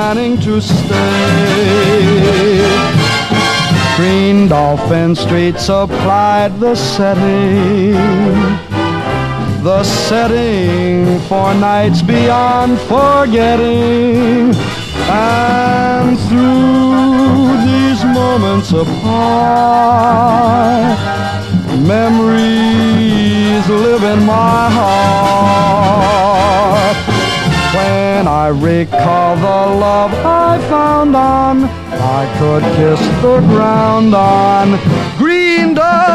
planning to stay. Green Dolphin Street supplied the setting for nights beyond forgetting. And through these moments apart, memories live in my heart. When I recall the love I found on, I could kiss the ground on Green Dolphin